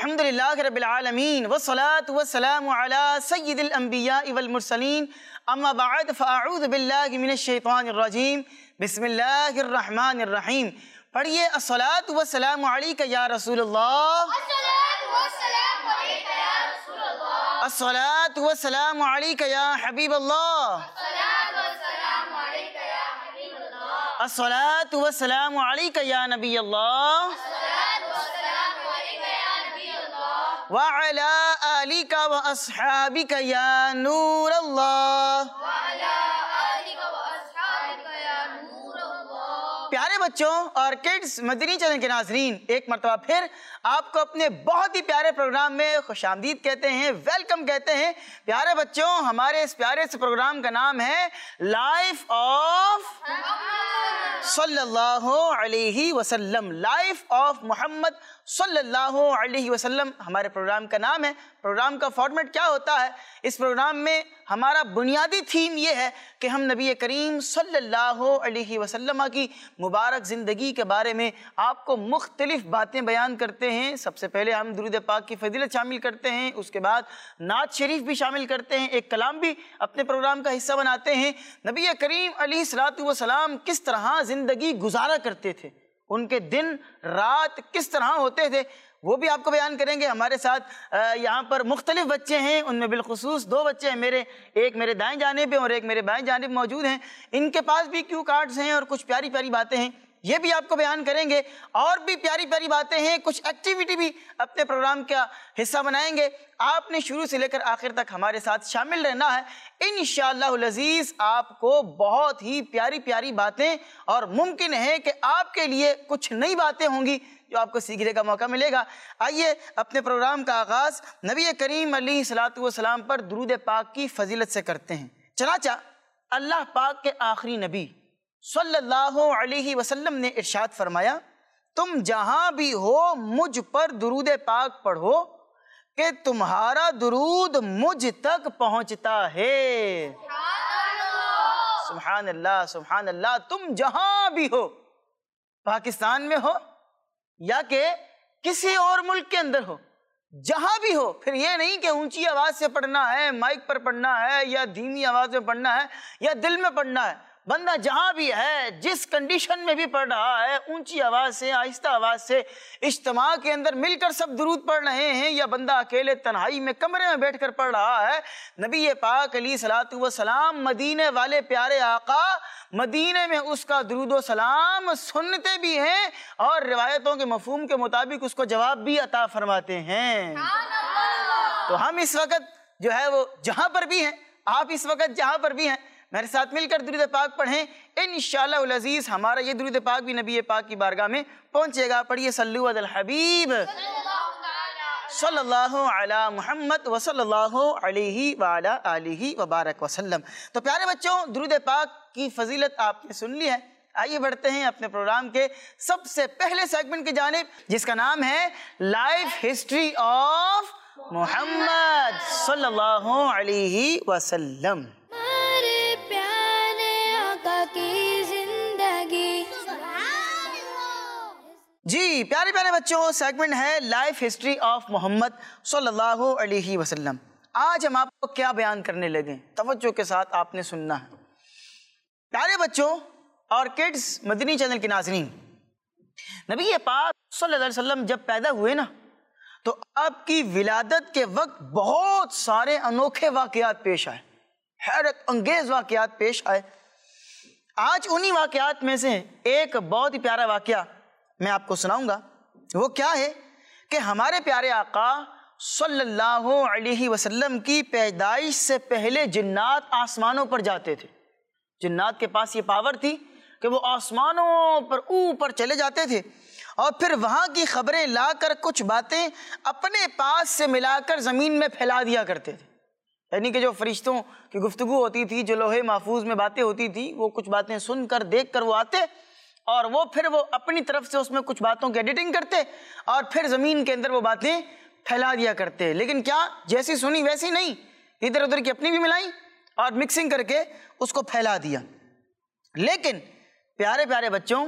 الحمدللہ رب العالمین والصلاة والسلام علی سید الانبیاء والمرسلین اما بعد فاعوذ باللہ من الشیطان الرجیم بسم اللہ الرحمن الرحیم. پڑھیے الصلاة والسلام علیک یا رسول اللہ، الصلاة والسلام علیک یا حبیب اللہ، الصلاة والسلام علیک یا نبی اللہ وعلى آلك وأصحابك يا نور الله. پیارے بچوں اور کڈز مدنی چینل کے ناظرین، ایک مرتبہ پھر آپ کو اپنے بہت ہی پیارے پروگرام میں خوش آمدید کہتے ہیں، ویلکم کہتے ہیں. پیارے بچوں، ہمارے اس پیارے سے پروگرام کا نام ہے لائف آف صلی اللہ علیہ وسلم. لائف آف محمد صلی اللہ علیہ وسلم ہمارے پروگرام کا نام ہے. پروگرام کا فارمیٹ کیا ہوتا ہے؟ اس پروگرام میں ہمارا بنیادی تھیم یہ ہے کہ ہم نبی کریم صلی اللہ علیہ وسلم کی مبارک زندگی کے بارے میں آپ کو مختلف باتیں بیان کرتے ہیں. سب سے پہلے ہم درود پاک کی فضیلت شامل کرتے ہیں، اس کے بعد نعت شریف بھی شامل کرتے ہیں، ایک کلام بھی اپنے پروگرام کا حصہ بناتے ہیں. نبی کریم علیہ الصلوۃ والسلام کس طرح زندگی گزارا کرتے تھے، ان کے دن رات کس طرح ہوتے تھے، وہ بھی آپ کو بیان کریں گے. ہمارے ساتھ یہاں پر مختلف بچے ہیں، ان میں بالخصوص دو بچے ہیں میرے، ایک میرے دائیں جانب اور ایک میرے بائیں جانب موجود ہیں. ان کے پاس بھی کیو کارڈز ہیں اور کچھ پیاری پیاری باتیں ہیں، یہ بھی آپ کو بیان کریں گے. اور بھی پیاری پیاری باتیں ہیں، کچھ ایکٹیویٹی بھی اپنے پروگرام کا حصہ بنائیں گے. آپ نے شروع سے لے کر آخر تک ہمارے ساتھ شامل رہنا ہے. انشاءاللہ العزیز آپ کو بہت ہی پیاری پیاری باتیں، اور ممکن ہے کہ آپ کے لیے کچھ نئی باتیں ہوں گی جو آپ کو سیکھنے کا موقع ملے گا. آئیے اپنے پروگرام کا آغاز نبی کریم علیہ الصلوۃ والسلام پر درود پاک کی فضیلت سے کرتے ہیں. چنانچہ اللہ پاک کے آخری نبی صلی اللہ علیہ وسلم نے ارشاد فرمایا، تم جہاں بھی ہو مجھ پر درود پاک پڑھو کہ تمہارا درود مجھ تک پہنچتا ہے. سبحان اللہ سبحان اللہ. تم جہاں بھی ہو، پاکستان میں ہو یا کہ کسی اور ملک کے اندر ہو، جہاں بھی ہو. پھر یہ نہیں کہ اونچی آواز سے پڑھنا ہے، مائک پر پڑھنا ہے، یا دھیمی آواز میں پڑھنا ہے، یا دل میں پڑھنا ہے. بندہ جہاں بھی ہے، جس کنڈیشن میں بھی پڑھ رہا ہے، اونچی آواز سے، آہستہ آواز سے، اجتماع کے اندر مل کر سب درود پڑھ رہے ہیں، یا بندہ اکیلے تنہائی میں کمرے میں بیٹھ کر پڑھ رہا ہے، نبی پاک علیہ الصلوۃ والسلام مدینے والے پیارے آقا مدینے میں اس کا درود و سلام سنتے بھی ہیں اور روایتوں کے مفہوم کے مطابق اس کو جواب بھی عطا فرماتے ہیں. تو ہم اس وقت جو ہے وہ جہاں پر بھی ہیں، آپ اس وقت جہاں پر بھی ہیں، میرے ساتھ مل کر درود پاک پڑھیں. انشاءاللہ العزیز ہمارا یہ درود پاک بھی نبی پاک کی بارگاہ میں پہنچے گا. پڑھیے صلو علی الحبیب صلی اللہ علی محمد وصلی اللہ علیہ وعلی آلہ وبارک وسلم. تو پیارے بچوں، درود پاک کی فضیلت آپ نے سن لی ہے. آئیے بڑھتے ہیں اپنے پروگرام کے سب سے پہلے سیگمنٹ کی جانب، جس کا نام ہے لائف ہسٹری آف محمد صلی اللہ علیہ وسلم. جی پیارے پیارے بچوں، سیگمنٹ ہے لائف ہسٹری آف محمد صلی اللہ علیہ وسلم. آج ہم آپ کو کیا بیان کرنے لگے، توجہ کے ساتھ آپ نے سننا ہے. پیارے بچوں اور کڈز مدنی چینل کے ناظرین، نبی پاک صلی اللہ علیہ وسلم جب پیدا ہوئے نا، تو آپ کی ولادت کے وقت بہت سارے انوکھے واقعات پیش آئے، حیرت انگیز واقعات پیش آئے. آج انہی واقعات میں سے ایک بہت ہی پیارا واقعہ میں آپ کو سناؤں گا. وہ کیا ہے کہ ہمارے پیارے آقا صلی اللہ علیہ وسلم کی پیدائش سے پہلے جنات آسمانوں پر جاتے تھے. جنات کے پاس یہ پاور تھی کہ وہ آسمانوں پر اوپر چلے جاتے تھے اور پھر وہاں کی خبریں لا کر کچھ باتیں اپنے پاس سے ملا کر زمین میں پھیلا دیا کرتے تھے. یعنی کہ جو فرشتوں کی گفتگو ہوتی تھی، جو لوہے محفوظ میں باتیں ہوتی تھی، وہ کچھ باتیں سن کر دیکھ کر وہ آتے اور وہ پھر وہ اپنی طرف سے اس میں کچھ باتوں کی ایڈیٹنگ کرتے اور پھر زمین کے اندر وہ باتیں پھیلا دیا کرتے. لیکن کیا جیسی سنی ویسی نہیں، ادھر ادھر کی اپنی بھی ملائی اور مکسنگ کر کے اس کو پھیلا دیا. لیکن پیارے پیارے بچوں،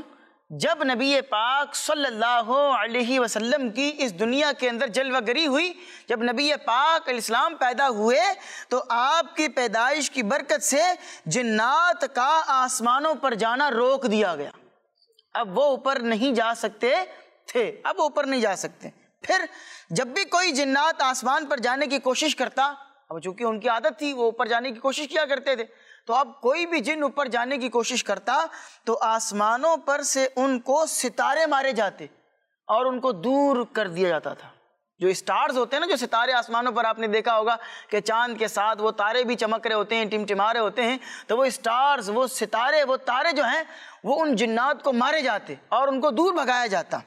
جب نبی پاک صلی اللہ علیہ وسلم کی اس دنیا کے اندر جلوہ گری ہوئی، جب نبی پاک علیہ السلام پیدا ہوئے تو آپ کی پیدائش کی برکت سے جنات کا آسمانوں پر جانا روک دیا گیا۔ اب وہ اوپر نہیں جا سکتے تھے، اب اوپر نہیں جا سکتے۔ پھر جب بھی کوئی جنات آسمان پر جانے کی کوشش کرتا، اب چونکہ ان کی عادت تھی وہ اوپر جانے کی کوشش کیا کرتے تھے، تو اب کوئی بھی جن اوپر جانے کی کوشش کرتا تو آسمانوں پر سے ان کو ستارے مارے جاتے اور ان کو دور کر دیا جاتا تھا۔ جو اسٹارز ہوتے ہیں نا، جو ستارے آسمانوں پر آپ نے دیکھا ہوگا کہ چاند کے ساتھ وہ تارے بھی چمک رہے ہوتے ہیں، ٹمٹما رہے ہوتے ہیں، تو وہ اسٹارز، وہ ستارے، وہ تارے جو ہیں وہ ان جنات کو مارے جاتے اور ان کو دور بھگایا جاتا۔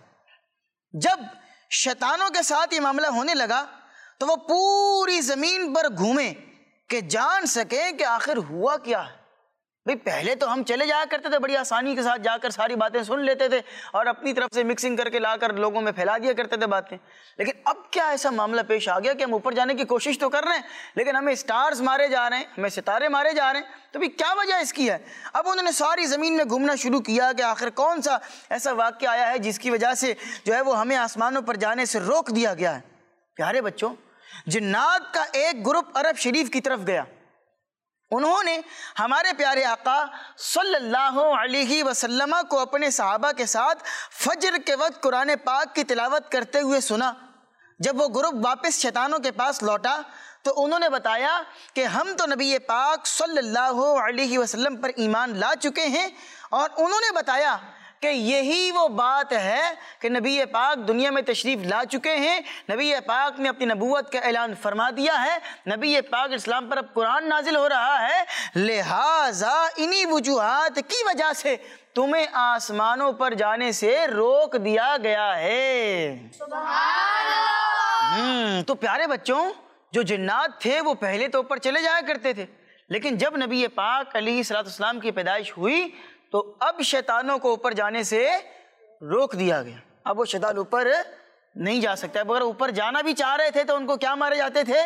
جب شیطانوں کے ساتھ یہ معاملہ ہونے لگا تو وہ پوری زمین پر گھومے کہ جان سکیں کہ آخر ہوا کیا ہے۔ بھئی پہلے تو ہم چلے جایا کرتے تھے، بڑی آسانی کے ساتھ جا کر ساری باتیں سن لیتے تھے اور اپنی طرف سے مکسنگ کر کے لا کر لوگوں میں پھیلا دیا کرتے تھے باتیں، لیکن اب کیا ایسا معاملہ پیش آ گیا کہ ہم اوپر جانے کی کوشش تو کر رہے ہیں لیکن ہمیں اسٹارز مارے جا رہے ہیں، ہمیں ستارے مارے جا رہے ہیں۔ تو بھی کیا وجہ اس کی ہے؟ اب انہوں نے ساری زمین میں گھومنا شروع کیا کہ آخر کون سا ایسا واقعہ آیا ہے جس کی وجہ سے جو ہے وہ ہمیں آسمانوں پر جانے سے روک دیا گیا ہے۔ پیارے بچوں، جنات کا ایک گروپ عرب شریف کی طرف گیا، انہوں نے ہمارے پیارے آقا صلی اللہ علیہ وسلم کو اپنے صحابہ کے ساتھ فجر کے وقت قرآن پاک کی تلاوت کرتے ہوئے سنا۔ جب وہ گروپ واپس شیطانوں کے پاس لوٹا تو انہوں نے بتایا کہ ہم تو نبی پاک صلی اللہ علیہ وسلم پر ایمان لا چکے ہیں، اور انہوں نے بتایا کہ یہی وہ بات ہے کہ نبی پاک دنیا میں تشریف لا چکے ہیں، نبی پاک نے اپنی نبوت کا اعلان فرما دیا ہے، نبی پاک اسلام پر اب قرآن نازل ہو رہا ہے، لہٰذا انہی وجوہات کی وجہ سے تمہیں آسمانوں پر جانے سے روک دیا گیا ہے۔ سبحان اللہ۔ تو پیارے بچوں، جو جنات تھے وہ پہلے تو اوپر چلے جایا کرتے تھے، لیکن جب نبی پاک علیہ السلام کی پیدائش ہوئی تو اب شیطانوں کو اوپر جانے سے روک دیا گیا۔ اب وہ شیطان اوپر نہیں جا سکتا۔ اگر اوپر جانا بھی چاہ رہے تھے تو ان کو کیا مارے جاتے تھے؟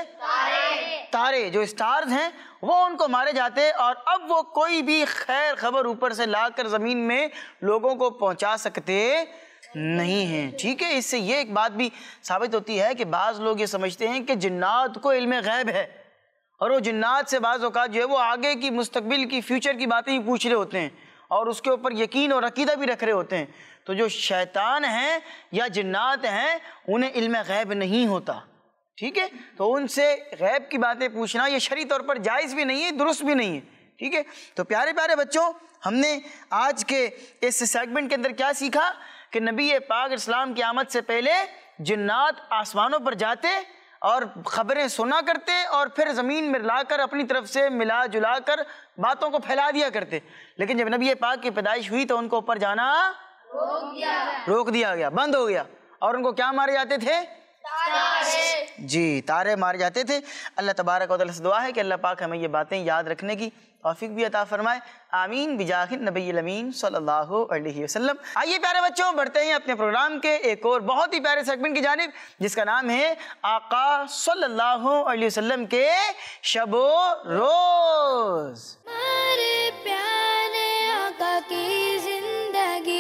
تارے، جو اسٹارز ہیں وہ ان کو مارے جاتے، اور اب وہ کوئی بھی خیر خبر اوپر سے لا کر زمین میں لوگوں کو پہنچا سکتے نہیں ہیں۔ ٹھیک ہے، اس سے یہ ایک بات بھی ثابت ہوتی ہے کہ بعض لوگ یہ سمجھتے ہیں کہ جنات کو علم غیب ہے، اور وہ جنات سے بعض اوقات جو ہے وہ آگے کی، مستقبل کی، فیوچر کی باتیں ہی پوچھ رہے ہوتے ہیں اور اس کے اوپر یقین اور عقیدہ بھی رکھ رہے ہوتے ہیں۔ تو جو شیطان ہیں یا جنات ہیں انہیں علم غیب نہیں ہوتا، ٹھیک ہے، تو ان سے غیب کی باتیں پوچھنا یہ شرعی طور پر جائز بھی نہیں ہے، درست بھی نہیں ہے، ٹھیک ہے۔ تو پیارے پیارے بچوں، ہم نے آج کے اس سیگمنٹ کے اندر کیا سیکھا کہ نبی پاک اسلام کی آمد سے پہلے جنات آسمانوں پر جاتے اور خبریں سنا کرتے اور پھر زمین میں لا کر اپنی طرف سے ملا جلا کر باتوں کو پھیلا دیا کرتے، لیکن جب نبی پاک کی پیدائش ہوئی تو ان کو اوپر جانا روک دیا گیا، بند ہو گیا، اور ان کو کیا مارے جاتے تھے؟ جی، تارے مارے جاتے تھے۔ اللہ تبارک و تعالیٰ سے دعا ہے کہ اللہ پاک ہمیں یہ باتیں یاد رکھنے کی توفیق بھی عطا فرمائے، آمین بجاہ النبی الامین صلی اللہ علیہ وسلم۔ آئیے پیارے بچوں، بڑھتے ہیں اپنے پروگرام کے ایک اور بہت ہی پیارے سیگمنٹ کی جانب، جس کا نام ہے آقا صلی اللہ علیہ وسلم کے شب و روز۔ ہمارے پیارے آقا کی زندگی۔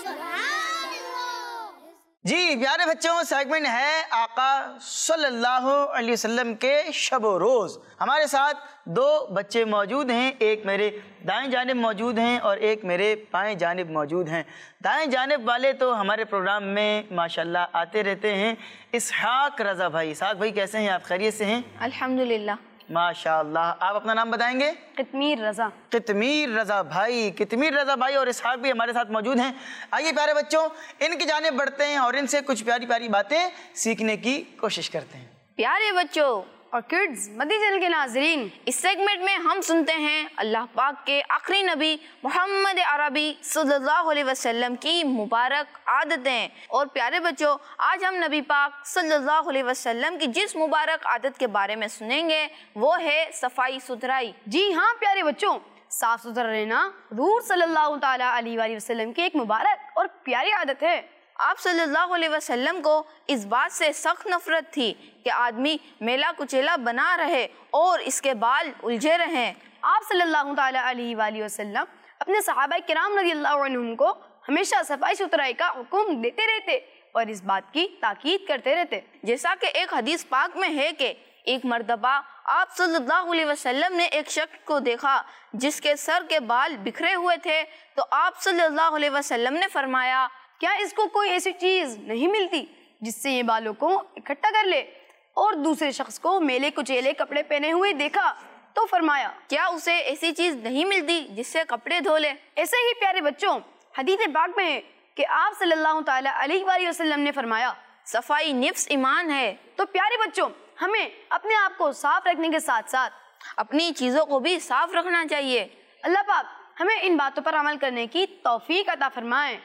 جی پیارے بچوں، سیگمنٹ ہے آقا صلی اللہ علیہ وسلم کے شب و روز۔ ہمارے ساتھ دو بچے موجود ہیں، ایک میرے دائیں جانب موجود ہیں اور ایک میرے بائیں جانب موجود ہیں۔ دائیں جانب والے تو ہمارے پروگرام میں ماشاءاللہ آتے رہتے ہیں، اسحاق رضا بھائی۔ اسحاق بھائی کیسے ہیں آپ؟ خیریت سے ہیں؟ الحمدللہ۔ ماشاءاللہ۔ آپ اپنا نام بتائیں گے؟ قطمیر رضا۔ قطمیر رضا بھائی، قطمیر رضا بھائی اور اسحاق بھی ہمارے ساتھ موجود ہیں۔ آئیے پیارے بچوں، ان کی جانب بڑھتے ہیں اور ان سے کچھ پیاری پیاری باتیں سیکھنے کی کوشش کرتے ہیں۔ پیارے بچوں اور کڈز مدنی چینل کے ناظرین، اس سیگمنٹ میں ہم سنتے ہیں اللہ پاک کے آخری نبی محمد عربی صلی اللہ علیہ وسلم کی مبارک عادتیں۔ اور پیارے بچوں، آج ہم نبی پاک صلی اللہ علیہ وسلم کی جس مبارک عادت کے بارے میں سنیں گے وہ ہے صفائی ستھرائی۔ جی ہاں پیارے بچوں، صاف ستھرا رہنا حضور صلی اللہ تعالیٰ علیہ وآلہ وسلم کی ایک مبارک اور پیاری عادت ہے۔ آپ صلی اللہ علیہ وسلم کو اس بات سے سخت نفرت تھی کہ آدمی میلا کچیلا بنا رہے اور اس کے بال الجھے رہیں۔ آپ صلی اللہ تعالیٰ علیہ وآلہ وسلم اپنے صحابہ کرام رضی اللہ عنہم کو ہمیشہ صفائی ستھرائی کا حکم دیتے رہتے اور اس بات کی تاکید کرتے رہتے۔ جیسا کہ ایک حدیث پاک میں ہے کہ ایک مرتبہ آپ صلی اللہ علیہ وسلم نے ایک شخص کو دیکھا جس کے سر کے بال بکھرے ہوئے تھے، تو آپ صلی اللہ علیہ وسلم نے فرمایا، کیا اس کو کوئی ایسی چیز نہیں ملتی جس سے یہ بالوں کو اکٹھا کر لے؟ اور دوسرے شخص کو میلے کچیلے کپڑے پہنے ہوئے دیکھا تو فرمایا، کیا اسے ایسی چیز نہیں ملتی جس سے کپڑے دھو لے؟ ایسے ہی پیارے بچوں، حدیث پاک میں ہے کہ آپ صلی اللہ تعالیٰ علیہ وآلہ وسلم نے فرمایا، صفائی نفس ایمان ہے۔ تو پیارے بچوں، ہمیں اپنے آپ کو صاف رکھنے کے ساتھ ساتھ اپنی چیزوں کو بھی صاف رکھنا چاہیے۔ اللہ پاک ہمیں ان باتوں پر عمل کرنے کی توفیق عطا فرمائے،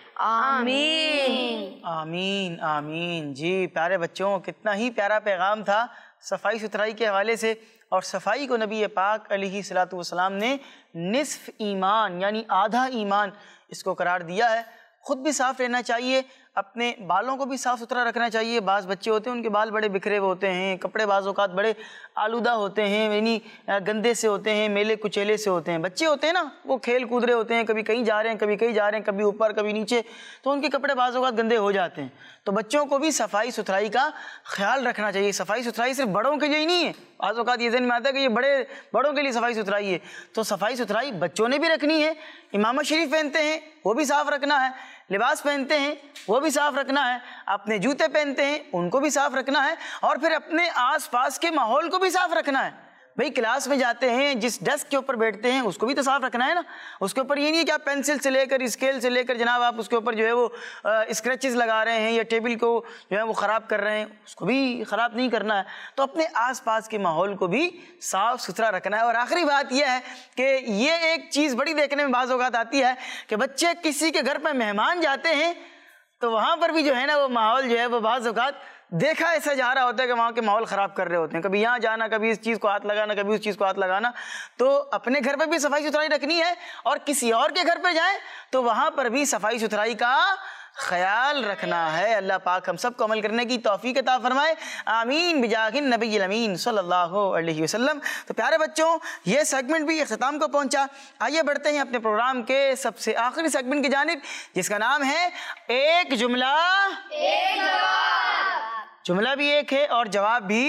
آمین۔ آمین آمین۔ جی پیارے بچوں، کتنا ہی پیارا پیغام تھا صفائی ستھرائی کے حوالے سے، اور صفائی کو نبی پاک علیہ الصلوۃ والسلام نے نصف ایمان یعنی آدھا ایمان اس کو قرار دیا ہے۔ خود بھی صاف رہنا چاہیے، اپنے بالوں کو بھی صاف ستھرا رکھنا چاہیے۔ بعض بچے ہوتے ہیں ان کے بال بڑے بکھرے ہوئے ہوتے ہیں، کپڑے بعض اوقات بڑے آلودہ ہوتے ہیں، یعنی گندے سے ہوتے ہیں، میلے کچیلے سے ہوتے ہیں۔ بچے ہوتے ہیں نا، وہ کھیل کود رہے ہوتے ہیں، کبھی کہیں جا رہے ہیں، کبھی کہیں جا رہے ہیں، کبھی اوپر کبھی نیچے، تو ان کے کپڑے بعض اوقات گندے ہو جاتے ہیں۔ تو بچوں کو بھی صفائی ستھرائی کا خیال رکھنا چاہیے۔ صفائی ستھرائی صرف بڑوں کے لیے ہی نہیں ہے، بعض اوقات یہ ذہن میں آتا ہے کہ یہ بڑوں کے لیے صفائی ستھرائی ہے، تو صفائی ستھرائی بچوں نے بھی رکھنی ہے۔ امامہ شریف پہنتے ہیں وہ بھی صاف رکھنا ہے، لباس پہنتے ہیں وہ بھی صاف رکھنا ہے، اپنے جوتے پہنتے ہیں ان کو بھی صاف رکھنا ہے، اور پھر اپنے آس پاس کے ماحول کو بھی صاف رکھنا ہے۔ بھئی کلاس میں جاتے ہیں، جس ڈیسک کے اوپر بیٹھتے ہیں اس کو بھی تو صاف رکھنا ہے نا۔ اس کے اوپر یہ نہیں کہ آپ پینسل سے لے کر اسکیل سے لے کر جناب آپ اس کے اوپر جو ہے وہ اسکریچز لگا رہے ہیں یا ٹیبل کو جو ہے وہ خراب کر رہے ہیں، اس کو بھی خراب نہیں کرنا ہے۔ تو اپنے آس پاس کے ماحول کو بھی صاف ستھرا رکھنا ہے۔ اور آخری بات یہ ہے کہ یہ ایک چیز بڑی دیکھنے میں بعض اوقات آتی ہے کہ بچے کسی کے گھر پہ مہمان جاتے ہیں تو وہاں پر بھی جو ہے نا وہ ماحول جو ہے وہ بعض اوقات دیکھا ایسا جا رہا ہوتا ہے کہ وہاں کے ماحول خراب کر رہے ہوتے ہیں، کبھی یہاں جانا، کبھی اس چیز کو ہاتھ لگانا، کبھی اس چیز کو ہاتھ لگانا۔ تو اپنے گھر پہ بھی صفائی ستھرائی رکھنی ہے، اور کسی اور کے گھر پہ جائیں تو وہاں پر بھی صفائی ستھرائی کا خیال رکھنا ہے۔ اللہ پاک ہم سب کو عمل کرنے کی توفیق عطا فرمائے، آمین بجاہ النبی الامین صلی اللہ علیہ وسلم۔ تو پیارے بچوں، یہ سیگمنٹ بھی اختتام کو پہنچا۔ آئیے بڑھتے ہیں اپنے پروگرام کے سب سے آخری سیگمنٹ کی جانب، جس کا نام ہے ایک جملہ ایک جواب۔ جملہ بھی ایک ہے اور جواب بھی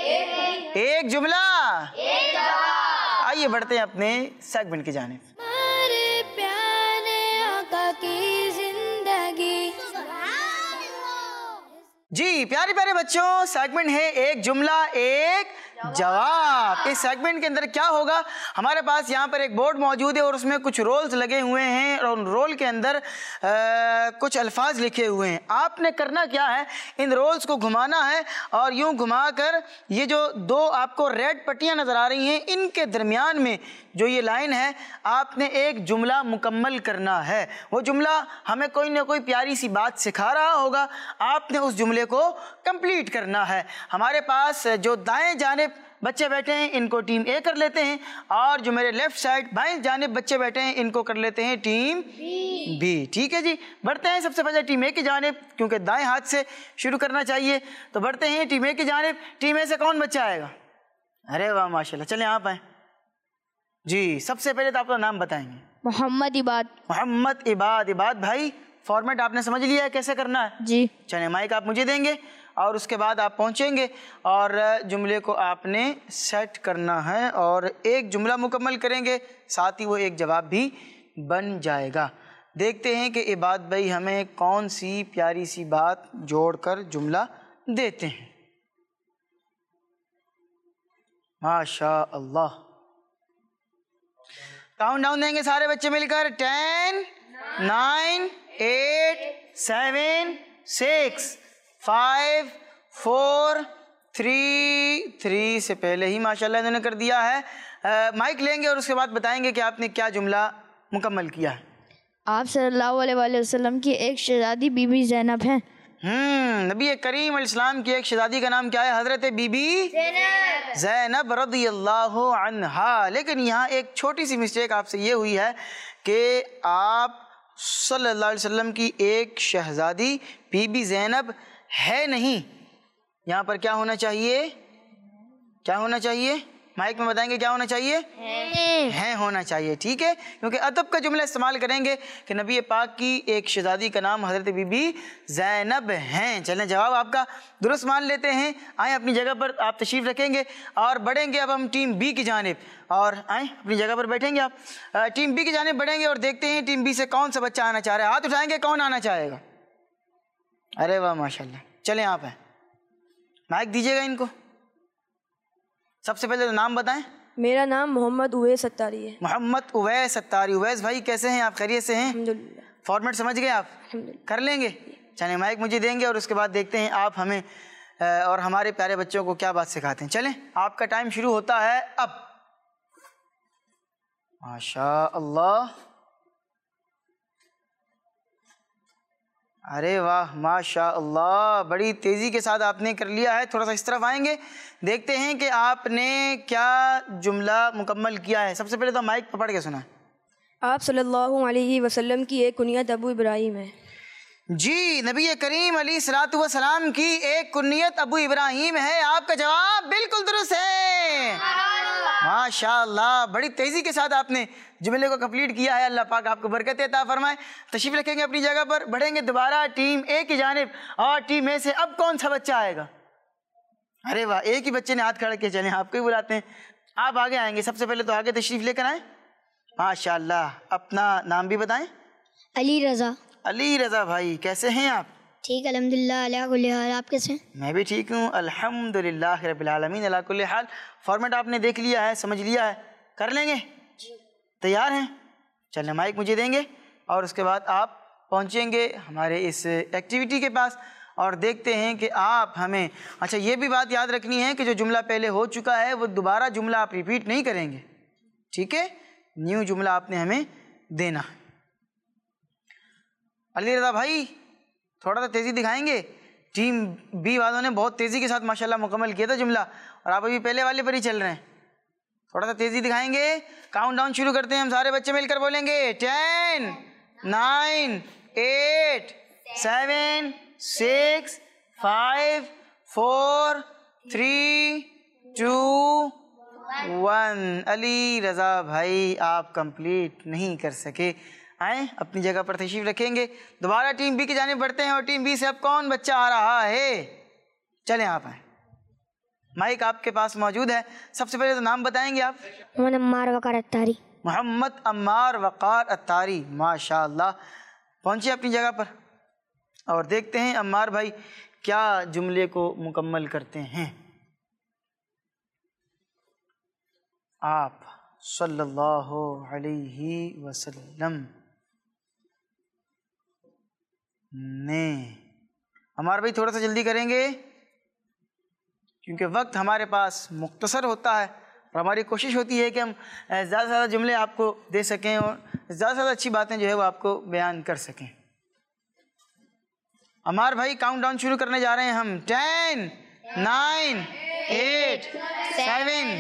ایک جملہ ایک جواب۔ آئیے بڑھتے ہیں اپنے سیگمنٹ کی جانب۔ ہمارے پیارے آقا کی زندگی۔ جی پیارے پیارے بچوں، سیگمنٹ ہے ایک جملہ ایک جواب۔ اس سیگمنٹ کے اندر کیا ہوگا، ہمارے پاس یہاں پر ایک بورڈ موجود ہے اور اس میں کچھ رولز لگے ہوئے ہیں، اور ان رول کے اندر کچھ الفاظ لکھے ہوئے ہیں۔ آپ نے کرنا کیا ہے، ان رولز کو گھمانا ہے، اور یوں گھما کر یہ جو دو آپ کو ریڈ پٹیاں نظر آ رہی ہیں ان کے درمیان میں جو یہ لائن ہے، آپ نے ایک جملہ مکمل کرنا ہے۔ وہ جملہ ہمیں کوئی نہ کوئی پیاری سی بات سکھا رہا ہوگا، آپ نے اس جملے کو کمپلیٹ کرنا ہے۔ ہمارے پاس جو دائیں جانب بچے بیٹھے ہیں ان کو ٹیم اے کر لیتے ہیں، اور جو میرے لیفٹ سائڈ بائیں جانب بچے بیٹھے ہیں ان کو کر لیتے ہیں ٹیم بی۔ ٹھیک ہے جی، بڑھتے ہیں سب سے پہلے ٹیم اے کی جانب، کیونکہ دائیں ہاتھ سے شروع کرنا چاہیے، تو بڑھتے ہیں ٹیم اے کی جانب۔ ٹیم اے سے کون بچہ آئے گا؟ ارے واہ ماشاءاللہ، چلیں آپ آئیں جی۔ سب سے پہلے تو آپ کا نام بتائیں گے؟ محمد عباد۔ محمد عباد۔ عباد بھائی، فارمیٹ آپ نے سمجھ لیا ہے کیسے کرنا ہے؟ جی۔ چلیں مائک آپ مجھے دیں گے، اور اس کے بعد آپ پہنچیں گے اور جملے کو آپ نے سیٹ کرنا ہے، اور ایک جملہ مکمل کریں گے، ساتھ ہی وہ ایک جواب بھی بن جائے گا۔ دیکھتے ہیں کہ عباد بھائی ہمیں کون سی پیاری سی بات جوڑ کر جملہ دیتے ہیں۔ ماشاء اللہ، کاؤنٹ ڈاؤن دیں گے سارے بچے مل کر، 10 9 8 7 6 5 4 3 سے پہلے ہی ماشاءاللہ انہوں نے کر دیا ہے۔ مائک لیں گے اور اس کے بعد بتائیں گے کہ آپ نے کیا جملہ مکمل کیا ہے۔ آپ صلی اللہ علیہ وآلہ وسلم کی ایک شہزادی بی بی زینب ہیں۔ نبی کریم علیہ السلام کی ایک شہزادی کا نام کیا ہے؟ حضرت بی بی زینب رضی اللہ عنہا۔ لیکن یہاں ایک چھوٹی سی مسٹیک آپ سے یہ ہوئی ہے کہ آپ صلی اللہ علیہ وسلم کی ایک شہزادی بی بی زینب ہے نہیں، یہاں پر کیا ہونا چاہیے؟ کیا ہونا چاہیے؟ مائک میں بتائیں گے کیا ہونا چاہیے؟ ہیں ہونا چاہیے، ٹھیک ہے، کیونکہ ادب کا جملہ استعمال کریں گے کہ نبی پاک کی ایک شہزادی کا نام حضرت بی بی زینب ہیں۔ چلیں جواب آپ کا درست مان لیتے ہیں۔ آئیں اپنی جگہ پر آپ تشریف رکھیں گے اور بڑھیں گے اب ہم ٹیم بی کی جانب، اور آئیں اپنی جگہ پر بیٹھیں گے آپ، ٹیم بی کی جانب بڑھیں گے اور دیکھتے ہیں ٹیم بی سے کون سا بچہ آنا چاہ رہا ہے۔ ہاتھ اٹھائیں گے، کون آنا چاہے گا؟ ارے واہ ماشاءاللہ، چلیں آپ ہیں، مائک دیجیے گا ان کو۔ سب سے پہلے تو نام بتائیں۔ میرا نام محمد اویس ستاری ہے۔ محمد اویس ستاری۔ اویس بھائی کیسے ہیں آپ؟ خیریت سے ہیں؟ الحمدللہ۔ فارمیٹ سمجھ گئے آپ؟ کر لیں گے؟ چلیں مائک مجھے دیں گے اور اس کے بعد دیکھتے ہیں آپ ہمیں اور ہمارے پیارے بچوں کو کیا بات سکھاتے ہیں۔ چلیں آپ کا ٹائم شروع ہوتا ہے اب۔ ماشاء اللہ، ارے واہ ماشاء اللہ، بڑی تیزی کے ساتھ آپ نے کر لیا ہے۔ تھوڑا سا اس طرف آئیں گے، دیکھتے ہیں کہ آپ نے کیا جملہ مکمل کیا ہے۔ سب سے پہلے تو مائک پکڑ کے سنائیں۔ آپ صلی اللہ علیہ وسلم کی ایک کنیت ابو ابراہیم ہے۔ جی، نبی کریم علیہ الصلوۃ والسلام کی ایک کنیت ابو ابراہیم ہے۔ آپ کا جواب بالکل درست ہے، ماشاء اللہ، بڑی تیزی کے ساتھ آپ نے جملے کو کمپلیٹ کیا ہے۔ اللہ پاک آپ کو برکت عطا فرمائے۔ تشریف رکھیں گے اپنی جگہ پر، بڑھیں گے دوبارہ ٹیم اے کی جانب، اور ٹیم اے سے اب کون سا بچہ آئے گا؟ ارے واہ، ایک ہی بچے نے ہاتھ کھڑا کیا، چلیں آپ کو ہی بلاتے ہیں، آپ آگے آئیں گے۔ سب سے پہلے تو آگے تشریف لے کر آئیں۔ ماشاء اللہ، اپنا نام بھی بتائیں۔ علی رضا۔ علی رضا بھائی کیسے ہیں آپ؟ ٹھیک الحمدللہ علیہ کل حال، آپ کیسے ہیں؟ میں بھی ٹھیک ہوں الحمدللہ رب العالمین علی کل حال۔ فارمیٹ آپ نے دیکھ لیا ہے، سمجھ لیا ہے، کر لیں گے؟ تیار ہیں؟ چلیں مائک مجھے دیں گے اور اس کے بعد آپ پہنچیں گے ہمارے اس ایکٹیویٹی کے پاس اور دیکھتے ہیں کہ آپ ہمیں، اچھا یہ بھی بات یاد رکھنی ہے کہ جو جملہ پہلے ہو چکا ہے وہ دوبارہ جملہ آپ ریپیٹ نہیں کریں گے، ٹھیک ہے؟ نیو جملہ آپ نے ہمیں دینا۔ علی رضا بھائی تھوڑا سا تیزی دکھائیں گے؟ ٹیم بی والوں نے بہت تیزی کے ساتھ ماشاءاللہ مکمل کیا تھا جملہ، اور آپ ابھی پہلے والے پر ہی چل رہے ہیں۔ تھوڑا سا تیزی دکھائیں گے؟ کاؤنٹ ڈاؤن شروع کرتے ہیں، ہم سارے بچے مل کر بولیں گے 10 9 8 7 6 5 4 3 2 1۔ علی رضا بھائی آپ کمپلیٹ نہیں کر سکے۔ آئیں اپنی جگہ پر تشریف رکھیں گے، دوبارہ ٹیم بی کی جانب بڑھتے ہیں اور ٹیم بی سے اب کون بچہ آ رہا ہے؟ چلیں آپ آئیں، مائک آپ کے پاس موجود ہے۔ سب سے پہلے تو نام بتائیں گے آپ؟ محمد عمار وقار اتاری۔ محمد عمار وقار اتاری، ماشاء اللہ، پہنچے اپنی جگہ پر اور دیکھتے ہیں عمار بھائی کیا جملے کو مکمل کرتے ہیں۔ آپ صلی اللہ علیہ وسلم نے، عمار بھائی تھوڑا سا جلدی کریں گے کیونکہ وقت ہمارے پاس مختصر ہوتا ہے اور ہماری کوشش ہوتی ہے کہ ہم زیادہ سے زیادہ جملے آپ کو دے سکیں اور زیادہ سے زیادہ اچھی باتیں جو ہے وہ آپ کو بیان کر سکیں۔ عمار بھائی کاؤنٹ ڈاؤن شروع کرنے جا رہے ہیں ہم۔ 10 9 8 7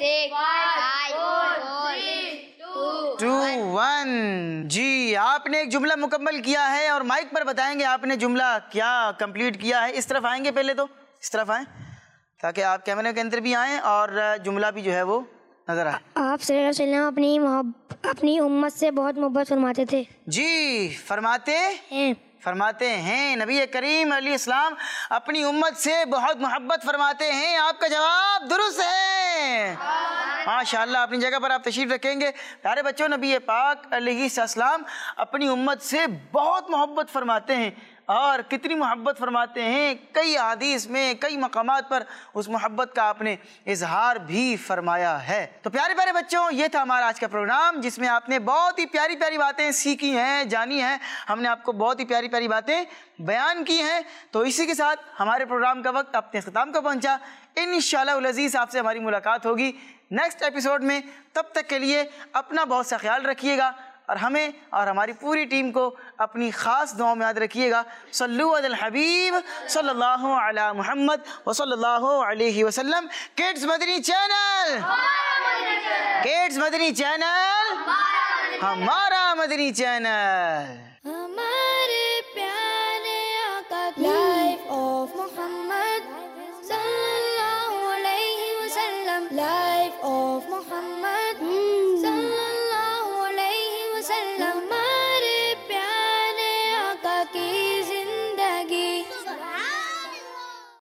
2 1۔ جی آپ نے ایک جملہ مکمل کیا ہے اور مائک پر بتائیں گے آپ نے جملہ کیا کمپلیٹ کیا ہے۔ اس طرف آئیں گے، پہلے تو اس طرف آئیں تاکہ آپ کیمرے کے اندر بھی آئیں اور جملہ بھی جو ہے وہ نظر آئے۔ آپ صلی اللہ علیہ وسلم اپنی امت سے بہت محبت فرماتے تھے۔ جی فرماتے ہیں نبی کریم علیہ السلام اپنی امت سے بہت محبت فرماتے ہیں۔ آپ کا جواب درست ہے، ماشاءاللہ، اپنی جگہ پر آپ تشریف رکھیں گے۔ پیارے بچوں، نبی پاک علیہ السلام اپنی امت سے بہت محبت فرماتے ہیں، اور کتنی محبت فرماتے ہیں، کئی احادیث میں کئی مقامات پر اس محبت کا آپ نے اظہار بھی فرمایا ہے۔ تو پیارے پیارے بچوں، یہ تھا ہمارا آج کا پروگرام جس میں آپ نے بہت ہی پیاری پیاری باتیں سیکھی ہیں، جانی ہیں، ہم نے آپ کو بہت ہی پیاری پیاری باتیں بیان کی ہیں۔ تو اسی کے ساتھ ہمارے پروگرام کا وقت اپنے اختتام کو پہنچا۔ انشاءاللہ العزیز آپ سے ہماری ملاقات ہوگی نیکسٹ ایپیسوڈ میں۔ تب تک کے لیے اپنا بہت سا خیال رکھیے گا اور ہمیں اور ہماری پوری ٹیم کو اپنی خاص دعاؤں میں یاد رکھیے گا۔ صلو علی الحبیب صلی اللہ علی محمد وصلی اللہ علیہ وسلم۔ کڈز مدنی چینل، کڈز مدنی چینل، ہمارا مدنی چینل۔